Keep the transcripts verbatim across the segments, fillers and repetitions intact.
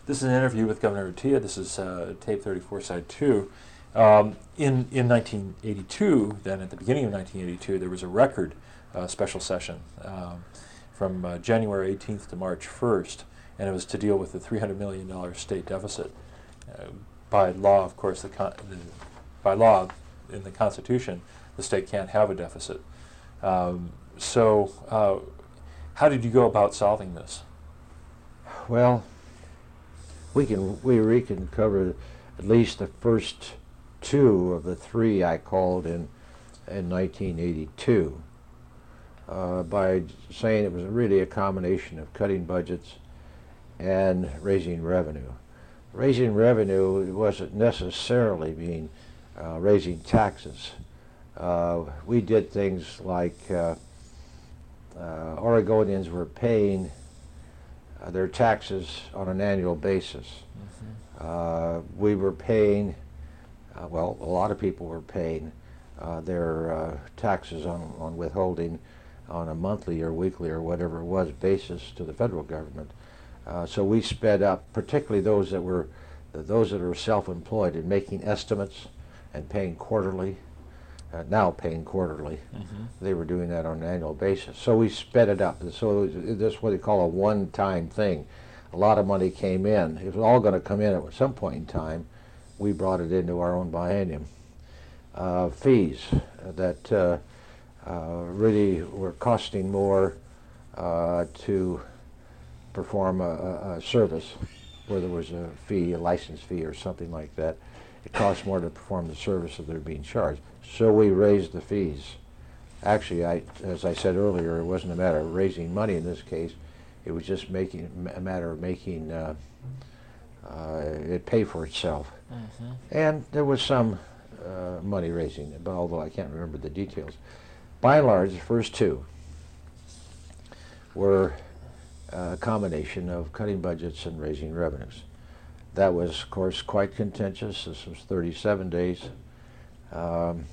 This is an interview with Governor Atiyeh. This is uh, tape thirty-four, side two. Um, in, in nineteen eighty-two, then at the beginning of nineteen eighty-two, there was a record uh, special session um, from uh, January eighteenth to March first, and it was to deal with the three hundred million dollars state deficit. Uh, by law, of course, the, con the by law in the Constitution, the state can't have a deficit. Um, so, uh, how did you go about solving this? Well, we can we, we can cover at least the first two of the three I called in in nineteen eighty-two uh, by saying it was really a combination of cutting budgets and raising revenue. Raising revenue wasn't necessarily mean uh, raising taxes. Uh, we did things like uh, uh, Oregonians were paying uh, their taxes on an annual basis. Mm-hmm. uh, we were paying, uh, well, a lot of people were paying uh, their uh, taxes on, on withholding on a monthly or weekly or whatever it was basis to the federal government. Uh, so we sped up, particularly those that were those that are self-employed and making estimates and paying quarterly. Uh, now paying quarterly. Mm-hmm. They were doing that on an annual basis. So we sped it up. So this is what they call a one-time thing. A lot of money came in. It was all going to come in at some point in time. We brought it into our own biennium. Uh, fees that uh, uh, really were costing more uh, to perform a, a, a service, where there was a fee, a license fee or something like that. It cost more to perform the service that they're being charged. So we raised the fees. Actually, I, as I said earlier, it wasn't a matter of raising money in this case. It was just making a matter of making uh, uh, it pay for itself. Mm-hmm. And there was some uh, money raising, but although I can't remember the details. By and large, the first two were a combination of cutting budgets and raising revenues. That was, of course, quite contentious. This was thirty-seven days. Um,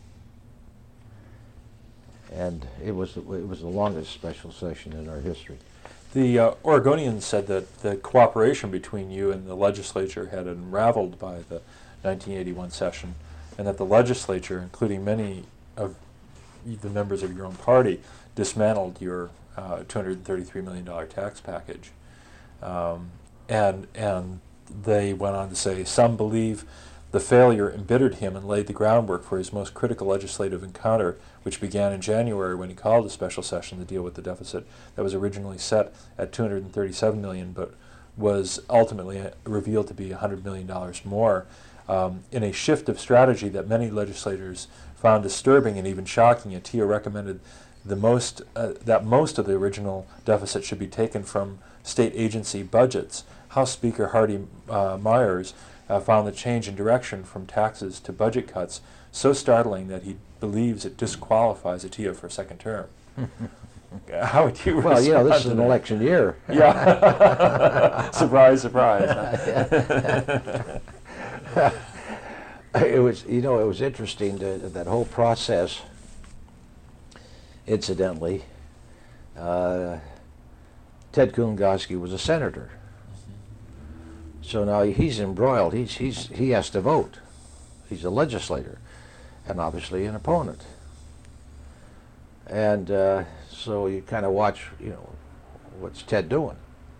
and it was, it was the longest special session in our history. The uh, Oregonians said that the cooperation between you and the legislature had unraveled by the nineteen eighty-one session, and that the legislature, including many of the members of your own party, dismantled your uh, two hundred thirty-three million dollar tax package. Um, and, and they went on to say, some believe the failure embittered him and laid the groundwork for his most critical legislative encounter, which began in January when he called a special session to deal with the deficit that was originally set at two hundred thirty-seven million dollars, but was ultimately uh, revealed to be one hundred million dollars more. Um, in a shift of strategy that many legislators found disturbing and even shocking, Atiyeh recommended the most, uh, that most of the original deficit should be taken from state agency budgets. House Speaker Hardy uh, Myers uh, found the change in direction from taxes to budget cuts so startling that he believes it disqualifies Atiyeh for a second term. How would you Well, you know, this is an that? election year. Yeah. Surprise, surprise. It was, you know, it was interesting, to, that whole process, incidentally. Uh, Ted Kulongoski was a senator. So now he's embroiled. He's, he's, he has to vote. He's a legislator and obviously an opponent. And uh, so you kind of watch, you know, what's Ted doing?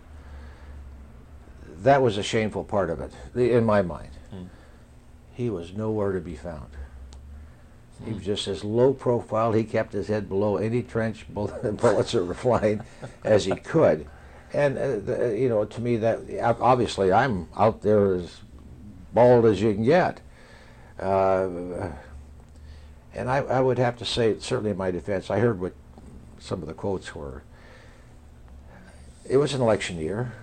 That was a shameful part of it, in my mind. Hmm. He was nowhere to be found. Hmm. He was just as low profile. He kept his head below any trench bullets that were flying as he could. And, uh, the, you know, to me, that obviously I'm out there as bald as you can get. Uh, and I, I would have to say, certainly in my defense, I heard what some of the quotes were. It was an election year.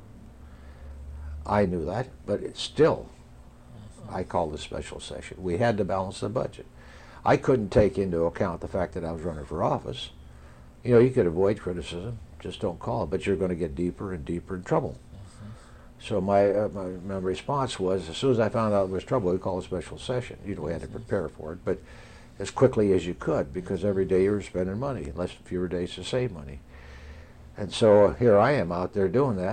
I knew that, but it's still, I called a special session. We had to balance the budget. I couldn't take into account the fact that I was running for office. You know, you could avoid criticism. Just don't call it, but you're going to get deeper and deeper in trouble. Mm-hmm. So my, uh, my my response was, as soon as I found out there was trouble, we called a special session. You know, we had to prepare for it, but as quickly as you could, because every day you were spending money, less fewer days to save money. And so uh, here I am out there doing that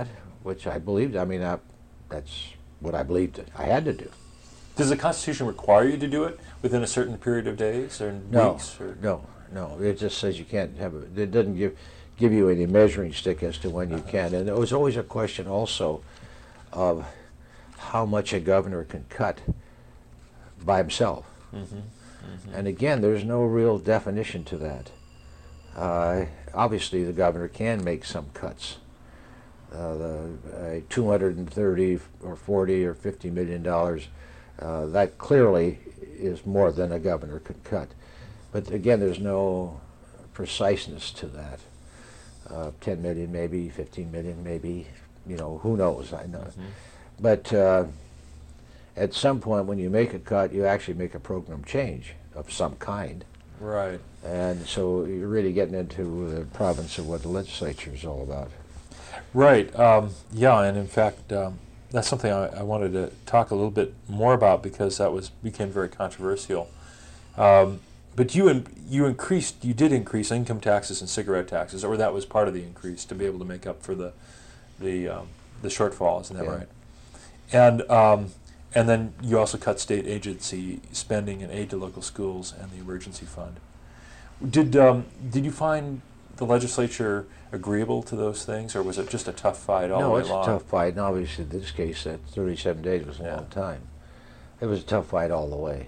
which I believed. I mean, I, that's what I believed I had to do. Does the Constitution require you to do it within a certain period of days or No, weeks? Or? no, no. It just says you can't have it. It doesn't give give you any measuring stick as to when you Uh-huh. can. And there was always a question also of how much a governor can cut by himself. Mm-hmm. Mm-hmm. And again, there's no real definition to that. Uh, obviously, the governor can make some cuts. Uh, the uh, two hundred thirty or forty or fifty million dollars, uh, that clearly is more than a governor could cut. But again, there's no preciseness to that. Uh, ten million, maybe fifteen million, maybe. You know, who knows? I know. Mm-hmm. But uh, at some point, when you make a cut, you actually make a program change of some kind. Right. And so you're really getting into the province of what the legislature is all about. Right. Um, yeah, and in fact, um, that's something I, I wanted to talk a little bit more about because that was became very controversial. Um, but you in, you increased, you did increase income taxes and cigarette taxes, or that was part of the increase to be able to make up for the the um, the shortfall. Isn't that Yeah. right? And um, and then you also cut state agency spending and aid to local schools and the emergency fund. Did um, did you find the legislature agreeable to those things, or was it just a tough fight all no, the way it's along? a tough fight, and obviously in this case, that thirty-seven days was a Yeah. long time. It was a tough fight all the way.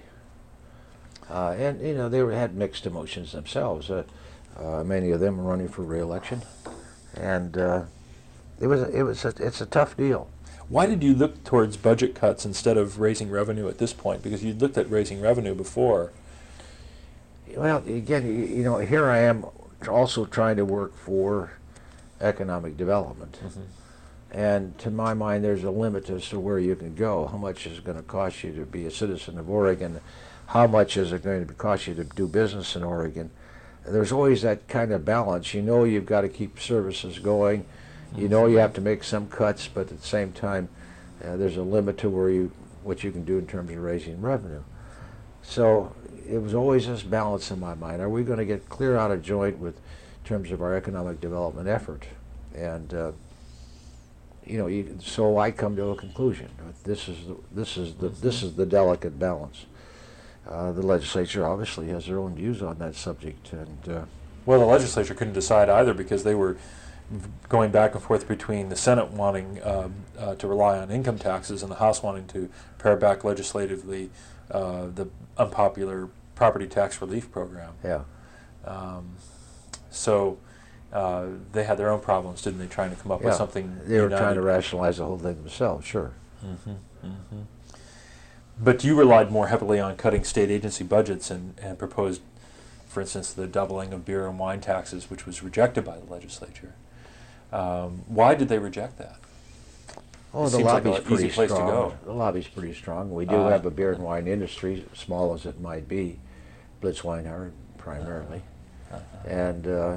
Uh, and, you know, they were, had mixed emotions themselves. Uh, uh, many of them were running for re-election. And uh, it was, a, it was a, it's a tough deal. Why did you look towards budget cuts instead of raising revenue at this point? Because you'd looked at raising revenue before. Well, again, you, you know, here I am also trying to work for economic development. Mm-hmm. And to my mind, there's a limit as to where you can go. How much is it going to cost you to be a citizen of Oregon? How much is it going to cost you to do business in Oregon? There's always that kind of balance. You know you've got to keep services going. You know you have to make some cuts, but at the same time, uh, there's a limit to where you what you can do in terms of raising revenue. So it was always this balance in my mind. Are we going to get clear out of joint with in terms of our economic development effort? And uh, you know, you, so I come to a conclusion. This is the, this is the this is the delicate balance. Uh, the legislature obviously has their own views on that subject, and uh, Well, the legislature couldn't decide either because they were v- going back and forth between the Senate wanting um, uh, to rely on income taxes and the House wanting to pare back legislatively uh, the unpopular property tax relief program. yeah, Um, so uh, they had their own problems, didn't they, trying to come up with yeah. something They were trying to united? rationalize the whole thing themselves. Sure. Mm-hmm, mm-hmm. But you relied more heavily on cutting state agency budgets and, and proposed, for instance, the doubling of beer and wine taxes, which was rejected by the legislature. Um, why did they reject that? Oh, It the seems like lobby's an pretty easy place to strong. go. The lobby's pretty strong. We do Uh, have a beer and wine industry, small as it might be, Blitzweinhard primarily, Uh-huh. and uh,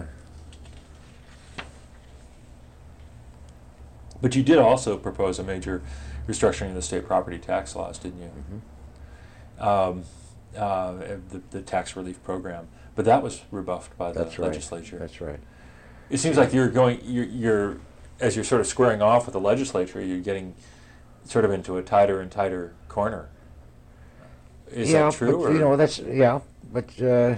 But you did also propose a major restructuring of the state property tax laws, didn't you? mhm. Um, uh, the, the tax relief program, but that was rebuffed by the That's right. legislature. That's right. It seems like you're going, you're, you're, as you're sort of squaring off with the legislature, you're getting sort of into a tighter and tighter corner. Is yeah, that true? but or? you know that's yeah, but uh,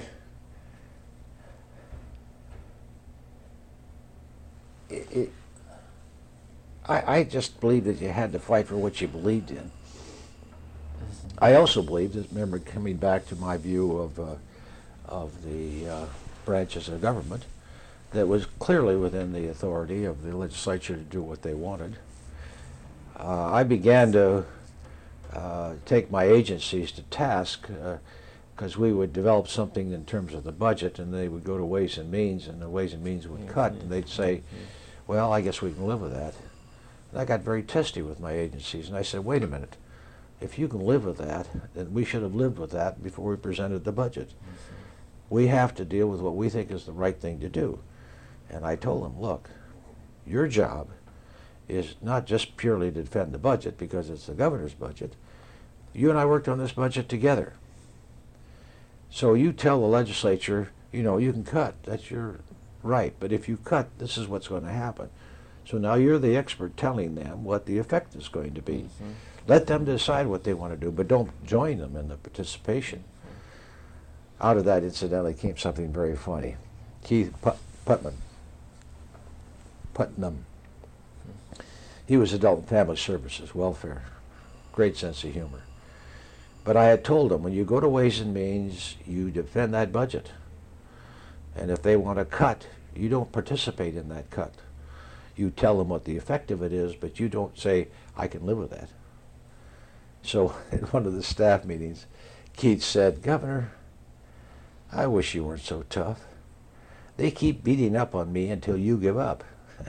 it, it, I I just believe that you had to fight for what you believed in. I also believe that, remember, coming back to my view of uh, of the uh, branches of government, that was clearly within the authority of the legislature to do what they wanted. Uh, I began to uh, take my agencies to task because we would develop something in terms of the budget, and they would go to Ways and Means, and the Ways and Means would cut, and they'd say, well, I guess we can live with that. And I got very testy with my agencies, and I said, wait a minute. If you can live with that, then we should have lived with that before we presented the budget. Mm-hmm. We have to deal with what we think is the right thing to do. And I told them, look, your job is not just purely to defend the budget because it's the governor's budget. You and I worked on this budget together. So you tell the legislature, you know, you can cut. That's your right. But if you cut, this is what's going to happen. So now you're the expert telling them what the effect is going to be. Mm-hmm. Let them decide what they want to do, but don't join them in the participation. Out of that, incidentally, came something very funny. Keith Put- Putman, Putnam, he was Adult and Family Services, welfare, great sense of humor. But I had told him, when you go to Ways and Means, you defend that budget. And if they want to cut, you don't participate in that cut. You tell them what the effect of it is, but you don't say, I can live with that. So in one of the staff meetings, Keith said, Governor, I wish you weren't so tough. They keep beating up on me until you give up.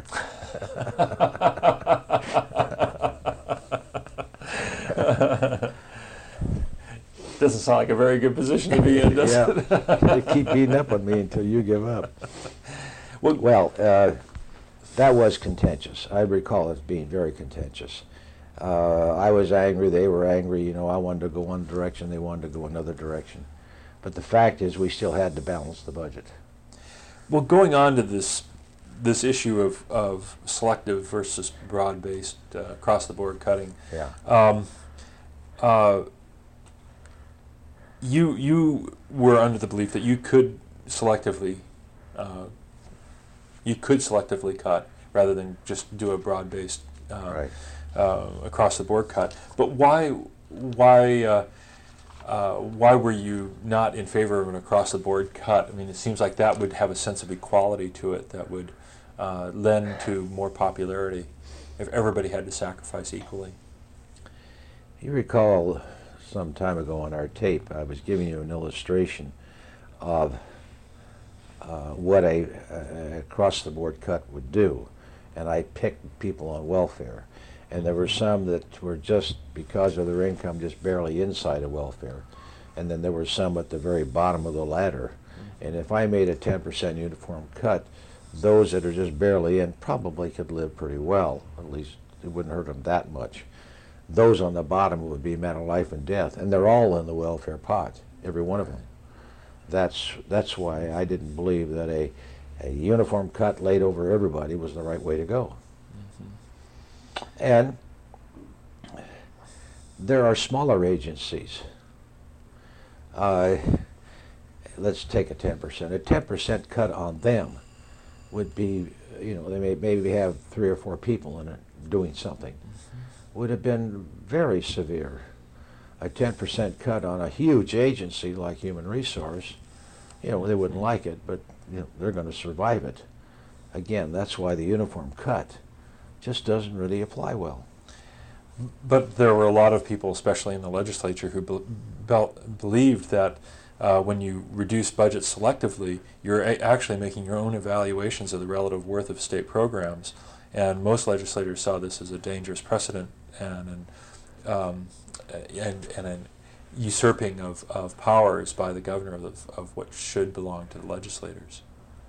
Doesn't sound like a very good position to be in, does Yeah. it? They keep beating up on me until you give up. Well, Well, uh, that was contentious. I recall it being very contentious. Uh, I was angry, they were angry, you know, I wanted to go one direction, they wanted to go another direction. But the fact is, we still had to balance the budget. well, going on to this this issue of, of selective versus broad-based, uh, across-the-board cutting, Yeah. um, uh, you you were under the belief that you could selectively uh, you could selectively cut rather than just do a broad-based uh, Right. uh, across-the-board cut. But why why uh, uh, why were you not in favor of an across-the-board cut? I mean, it seems like that would have a sense of equality to it that would uh, lend to more popularity if everybody had to sacrifice equally. You recall some time ago on our tape, I was giving you an illustration of uh, what a, a across-the-board cut would do, and I picked people on welfare, and there were some that were just, because of their income, just barely inside of welfare, and then there were some at the very bottom of the ladder, and if I made a ten percent uniform cut, those that are just barely in probably could live pretty well, at least it wouldn't hurt them that much. Those on the bottom would be a matter of life and death, and they're all in the welfare pot, every one of them. That's that's why I didn't believe that a, a uniform cut laid over everybody was the right way to go. Mm-hmm. And there are smaller agencies. Uh, let's take a ten percent. A ten percent cut on them would be, you know, they may maybe have three or four people in it doing something. Would have been very severe. A ten percent cut on a huge agency like Human Resource, you know, they wouldn't like it, but you know, they're going to survive it. Again, that's why the uniform cut just doesn't really apply well. But there were a lot of people, especially in the legislature, who be- be- believed that uh, when you reduce budgets selectively, you're a- actually making your own evaluations of the relative worth of state programs. And most legislators saw this as a dangerous precedent and an, um, and, and an usurping of, of powers by the governor of, the, of what should belong to the legislators.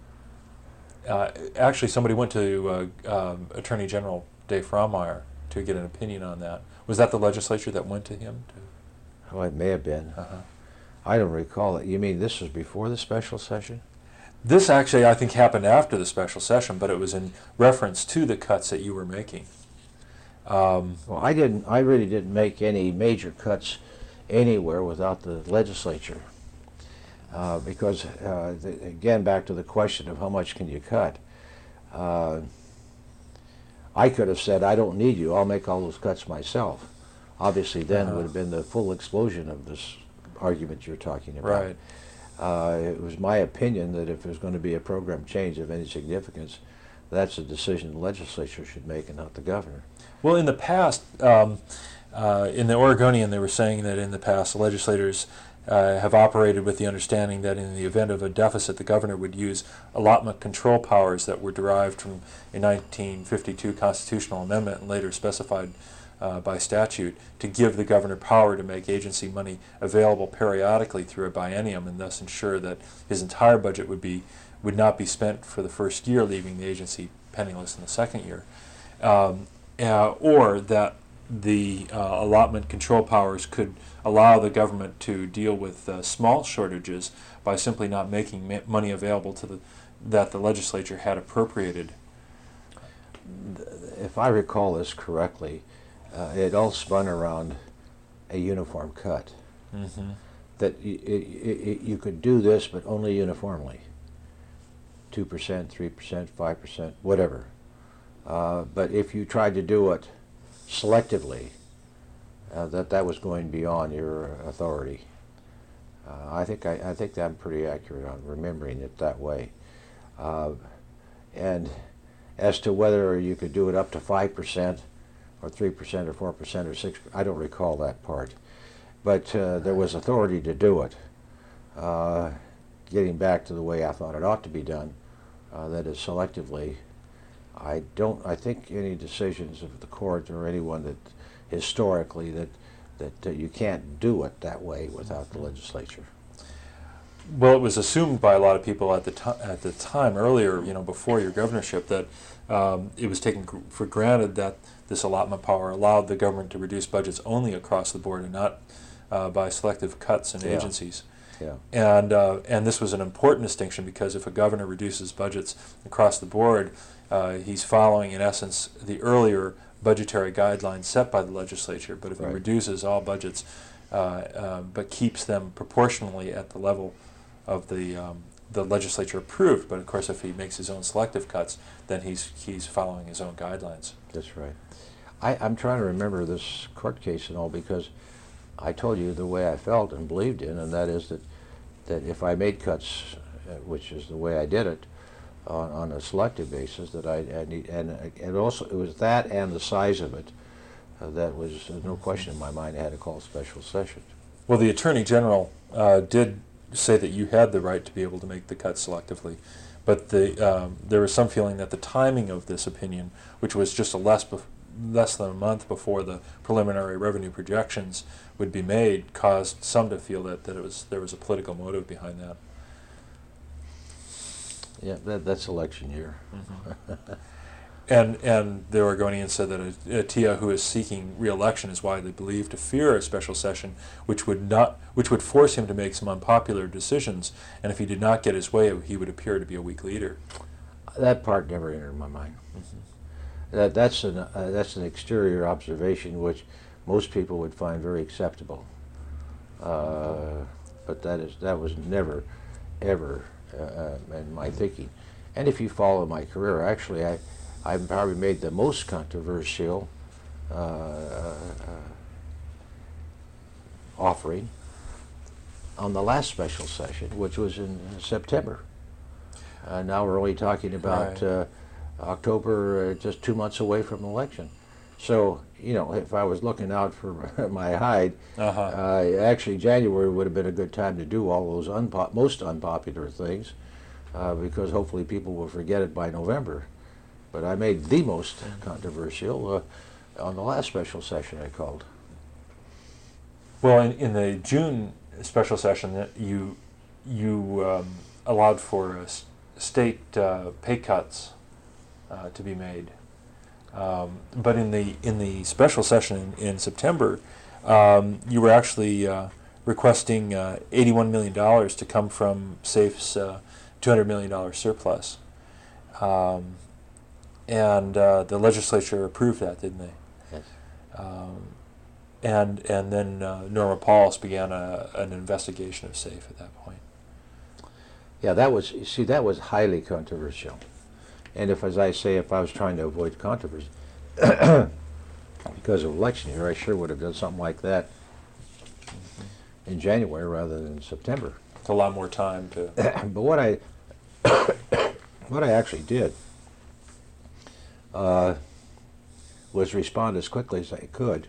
Uh, actually, somebody went to uh, um, Attorney General Dave Fraumeyer to get an opinion on that. Was that the legislature that went to him? To Oh, it may have been. uh-huh. I don't recall it. You mean this was before the special session? This actually, I think, happened after the special session, but it was in reference to the cuts that you were making. Um, Well, I didn't. I really didn't make any major cuts anywhere without the legislature, uh, because uh, the, again, back to the question of how much can you cut. Uh, I could have said, I don't need you. I'll make all those cuts myself. Obviously, then Uh-huh. would have been the full explosion of this argument you're talking about. right. Uh, it was my opinion that if there's going to be a program change of any significance, that's a decision the legislature should make and not the governor. Well, in the past, um, uh, in the Oregonian, they were saying that in the past, the legislators uh, have operated with the understanding that in the event of a deficit, the governor would use allotment control powers that were derived from a nineteen fifty-two constitutional amendment and later specified uh, by statute to give the governor power to make agency money available periodically through a biennium and thus ensure that his entire budget would be would not be spent for the first year, leaving the agency penniless in the second year. Um, Uh, or that the uh, allotment control powers could allow the government to deal with uh, small shortages by simply not making ma- money available to the that the legislature had appropriated. if I recall this correctly, uh, it all spun around a uniform cut. Mm-hmm. That y- y- y- you could do this, but only uniformly. two percent, three percent, five percent, whatever. Uh, but if you tried to do it selectively, uh, that that was going beyond your authority. Uh, I think I, I think that I'm pretty accurate on remembering it that way. Uh, and as to whether you could do it up to five percent or three percent or four percent or six percent, I don't recall that part. But uh, there was authority to do it. Uh, getting back to the way I thought it ought to be done, uh, that is selectively, I don't, I think any decisions of the court or anyone that historically that, that uh, you can't do it that way without the legislature. Well, it was assumed by a lot of people at the time, at the time earlier, you know, before your governorship, that um, it was taken gr- for granted that this allotment power allowed the government to reduce budgets only across the board and not uh, by selective cuts in Yeah. agencies. Yeah. And uh, and this was an important distinction because if a governor reduces budgets across the board, uh, he's following, in essence, the earlier budgetary guidelines set by the legislature. But if Right. he reduces all budgets, uh, uh, but keeps them proportionally at the level of the um, the legislature approved, but of course, if he makes his own selective cuts, then he's he's following his own guidelines. That's right. I, I'm trying to remember this court case and all because I told you the way I felt and believed in, and that is that, that if I made cuts, uh, which is the way I did it, on, on a selective basis, that I, I need, and and also it was that and the size of it, uh, that was uh, no question in my mind. I had to call a special session. Well, the Attorney General uh, did say that you had the right to be able to make the cuts selectively, but the um, there was some feeling that the timing of this opinion, which was just a less bef- less than a month before the preliminary revenue projections would be made, caused some to feel that, that it was there was a political motive behind that. Yeah, that, that's election year. Mm-hmm. And and the Oregonian said that Atiyeh, who is seeking re-election, is widely believed to fear a special session, which would not, which would force him to make some unpopular decisions. And if he did not get his way, he would appear to be a weak leader. That part never entered my mind. Mm-hmm. That that's an uh, that's an exterior observation which most people would find very acceptable. Uh, but that is that was never, ever uh, in my thinking. And if you follow my career, actually, I. I've probably made the most controversial uh, uh, offering on the last special session, which was in September. Uh, now we're only talking about Right. uh, October, uh, just two months away from election. So, you know, if I was looking out for my hide, Uh-huh. uh, actually January would have been a good time to do all those unpo- most unpopular things, uh, because hopefully people will forget it by November. But I made the most controversial uh, on the last special session I called. Well, in, in the June special session, that you you um, allowed for uh, s- state uh, pay cuts uh, to be made, um, but in the in the special session in, in September, um, you were actually uh, requesting uh, eighty-one million dollars to come from SAFE's uh, two hundred million dollars surplus. Um, And uh, the legislature approved that, didn't they? Yes. Um, and and then uh, Norma Pauls began a, an investigation of SAFE at that point. Yeah, that was, you see, that was highly controversial. And if, as I say, if I was trying to avoid controversy, because of election year, I sure would have done something like that mm-hmm. in January rather than September. It's a lot more time to. But what I, what I actually did uh, was respond as quickly as I could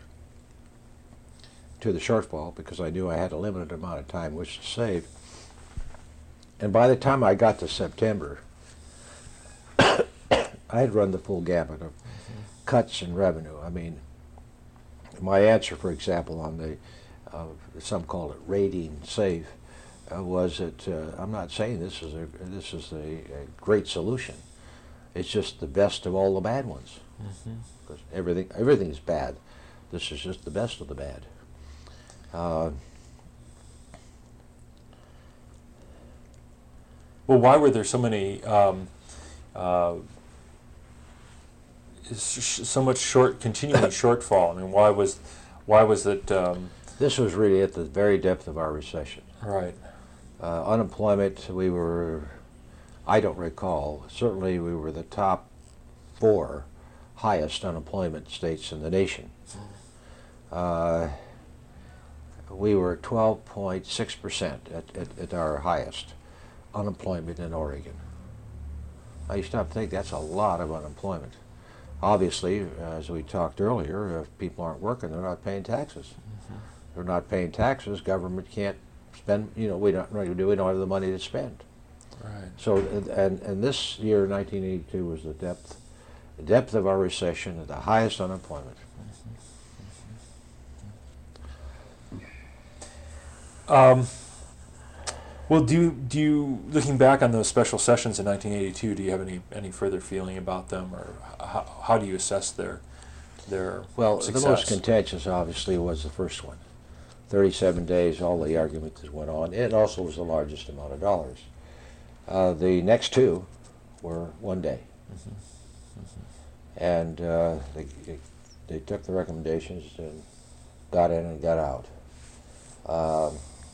to the shortfall, because I knew I had a limited amount of time which to save. And by the time I got to September, I had run the full gamut of mm-hmm. cuts in revenue. I mean, my answer, for example, on the, uh, some call it rating SAFE, uh, was that uh, I'm not saying this is a this is a, a great solution. It's just the best of all the bad ones. Mm-hmm. Because everything everything's bad. This is just the best of the bad. Uh, Well, why were there so many um, uh, is sh- so much short, continuing shortfall? I mean, why was, why was it? Um, This was really at the very depth of our recession. right. Uh, unemployment, we were, I don't recall, certainly we were the top four highest unemployment states in the nation. Uh, we were twelve point six percent at, at, at our highest unemployment in Oregon. Now you stop to think that's a lot of unemployment. Obviously, as we talked earlier, if people aren't working, they're not paying taxes. Mm-hmm. They're not paying taxes, government can't spend, you know, we don't, we don't have the money to spend. Right. So, and, and this year, nineteen eighty-two, was the depth, the depth of our recession, at the highest unemployment. Um, well, do you, do you, looking back on those special sessions in nineteen eighty-two, do you have any, any further feeling about them, or how, how do you assess their their Well, success? the most contentious, obviously, was the first one. thirty-seven days, all the arguments that went on. It also was the largest amount of dollars. Uh, the next two were one day. Mm-hmm. Mm-hmm. And uh, they, they, they took the recommendations and got in and got out. Um,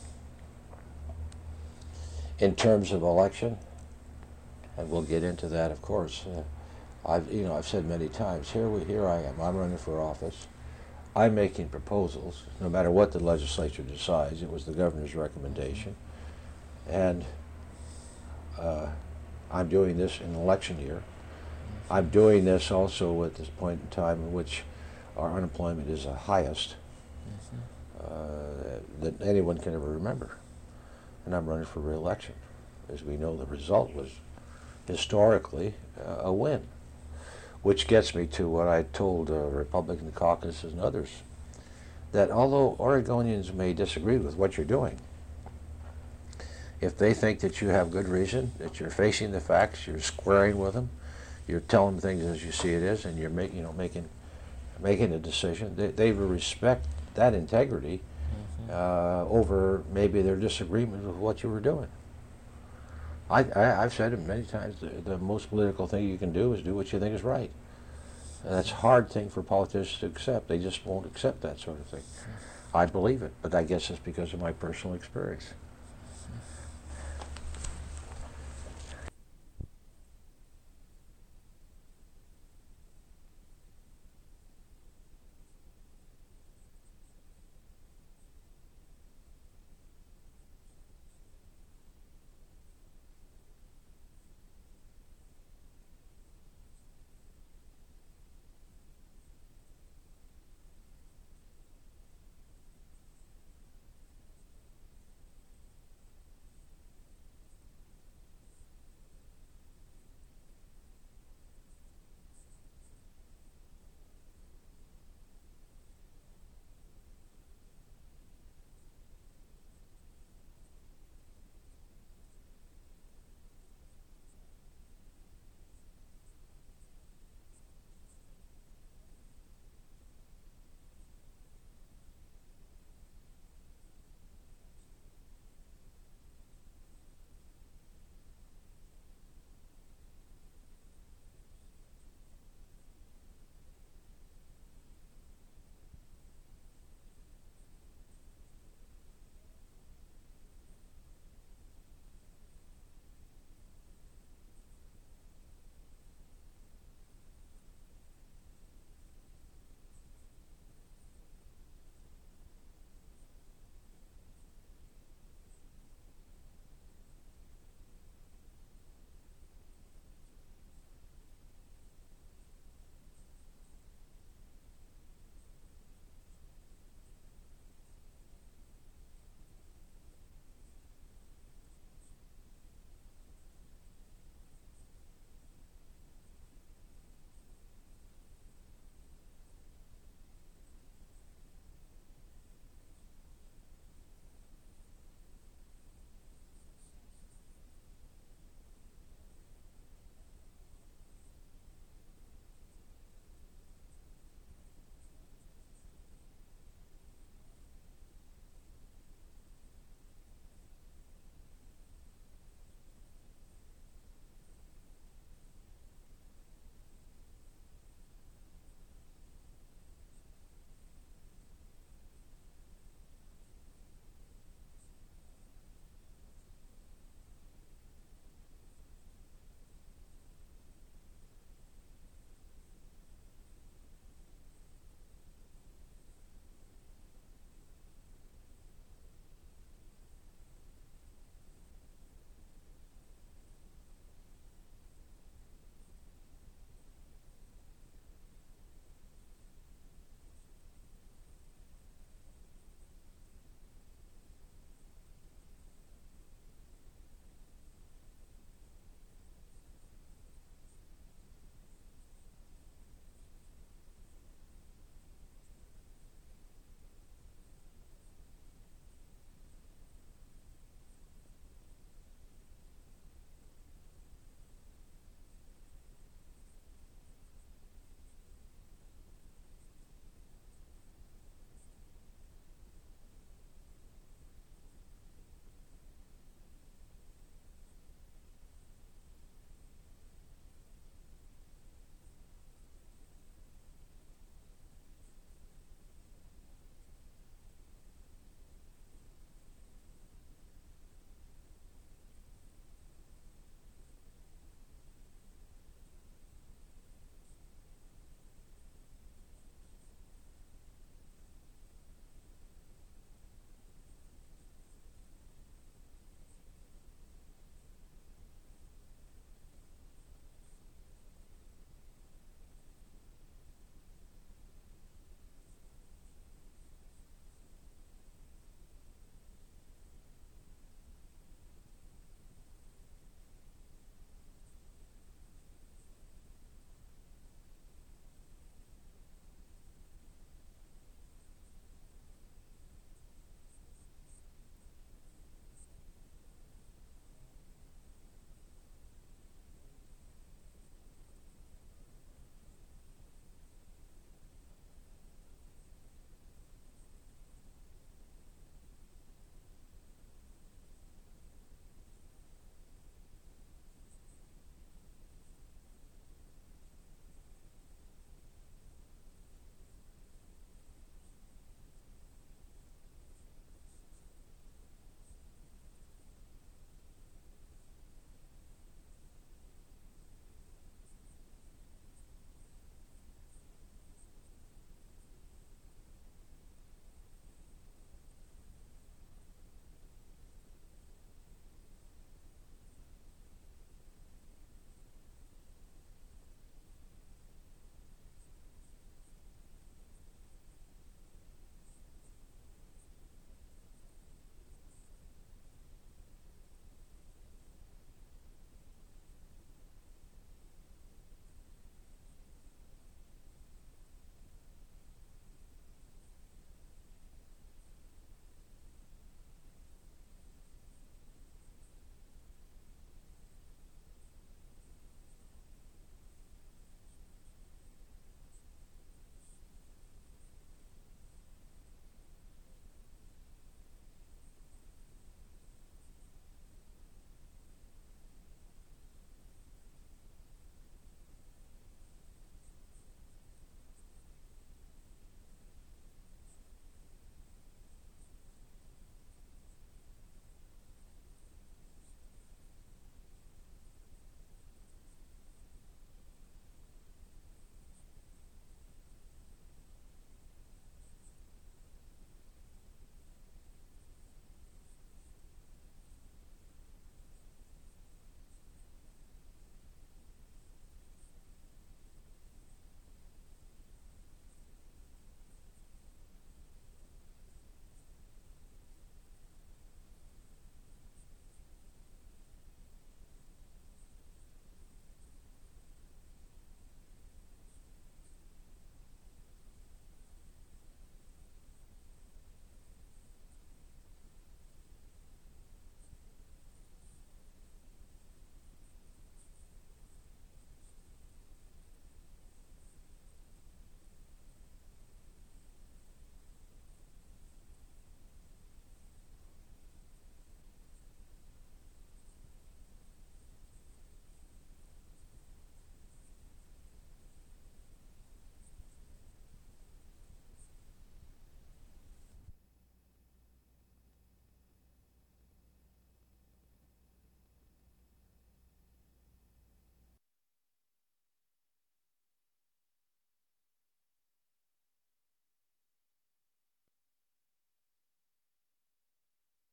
in terms of election, and we'll get into that, of course. Uh, I've, you know, I've said many times, here we, here I am. I'm running for office. I'm making proposals, no matter what the legislature decides. It was the governor's recommendation, and uh, I'm doing this in an election year. I'm doing this also at this point in time in which our unemployment is the highest uh, that anyone can ever remember. And I'm running for re-election. As we know, the result was historically uh, a win, which gets me to what I told uh, Republican caucuses and others, that although Oregonians may disagree with what you're doing, if they think that you have good reason, that you're facing the facts, you're squaring with them, you're telling them things as you see it is, and you're make, you know, making making a decision, they, they will respect that integrity uh, over maybe their disagreement with what you were doing. I, I, I've said it many times, the, the most political thing you can do is do what you think is right. And that's a hard thing for politicians to accept. They just won't accept that sort of thing. I believe it, but I guess it's because of my personal experience.